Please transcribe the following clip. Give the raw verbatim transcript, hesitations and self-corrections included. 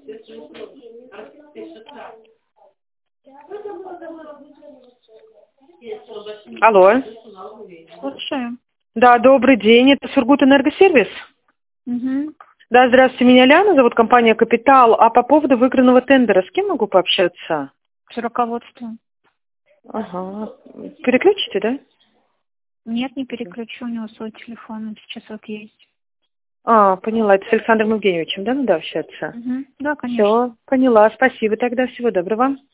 Алло. Слушаю. Да, добрый день. Это Сургутэнергосервис? Угу. Да, здравствуйте. Меня Ляна зовут, компания «Капитал». А по поводу выигранного тендера с кем могу пообщаться? С руководством. Ага. Переключите, да? Нет, не переключу, у него свой телефон, он сейчас вот есть. А, поняла. Это с Александром Евгеньевичем, да, надо общаться? Угу. Да, конечно. Все, поняла. Спасибо тогда. Всего доброго.